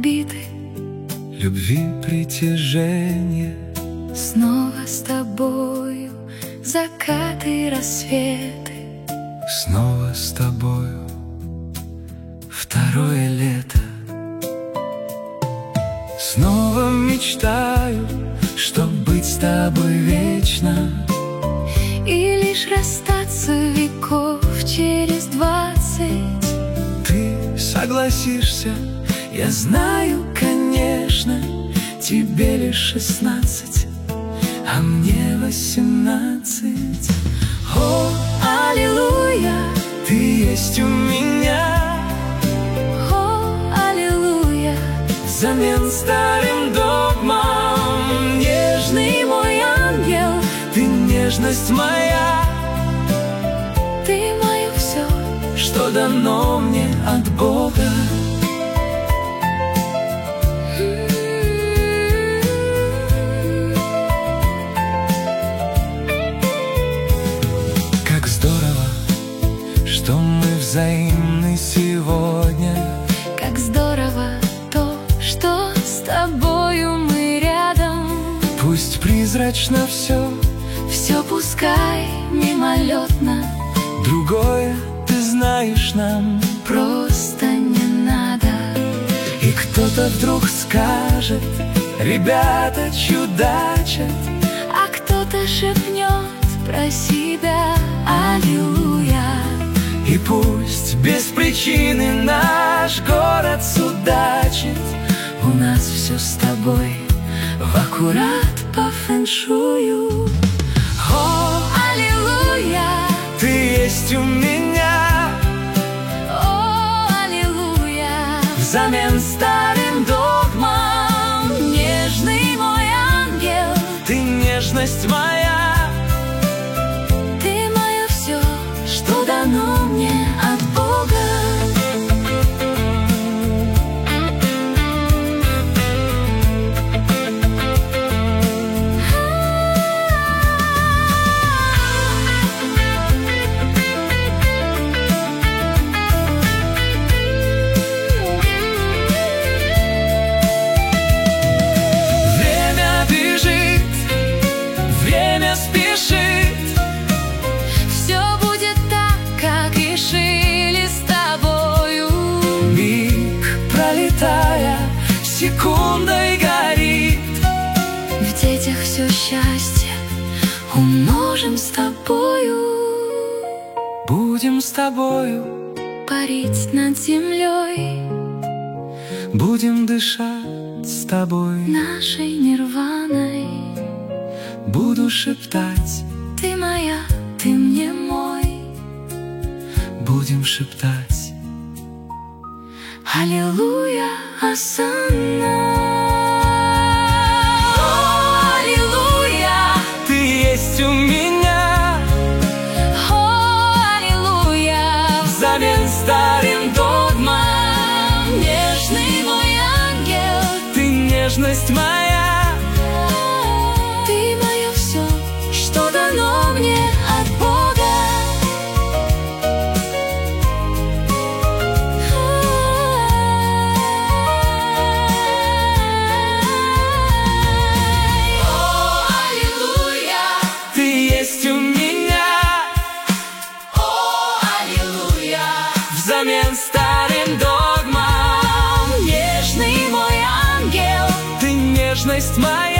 орбиты любви притяжение. снова с тобою закаты и рассветы. Снова с тобою второе лето. Снова мечтаю, чтоб быть с тобой вечно, И лишь расстаться веков через 20. ты согласишься, я знаю, конечно. Тебе лишь 16, а мне 18. О, аллилуйя, Ты есть у меня о, аллилуйя, взамен старым догмам. нежный мой ангел, Ты нежность моя, ты мое все. что дано мне от Бога. Как здорово, что мы взаимны сегодня. Как здорово то, что с тобою мы рядом. Пусть призрачно все, Все пускай мимолетно, другое ты знаешь нам. просто не надо. И кто-то вдруг скажет: ребята чудачат. А кто-то шепнет про себя аллилуйя. И пусть без причины наш город судачит. У нас все с тобой в аккурат по фэншую. О, Аллилуйя, ты есть у меня о, аллилуйя, взамен старым догмам. нежный мой ангел, Ты нежность моя, ты мое все, что дано мне от Бога. время бежит, время спешит. Все будет так, как решили с тобою. Миг пролетая, секундой горит. В детях все счастье умножим с тобою. Будем с тобою, Парить над землей будем дышать с тобой. нашей нирваной. Буду шептать, Ты моя, ты мне мой. будем шептать. Аллилуйя, Осанна. О, аллилуйя, Ты есть у меня о, аллилуйя, взамен старым догмам. нежный мой ангел, Ты нежность моя, ты мое все, что дано мне от Бога. О, аллилуйя, ты есть у меня о, аллилуйя, взамен старым догмам. нежный мой ангел, Ты нежность моя,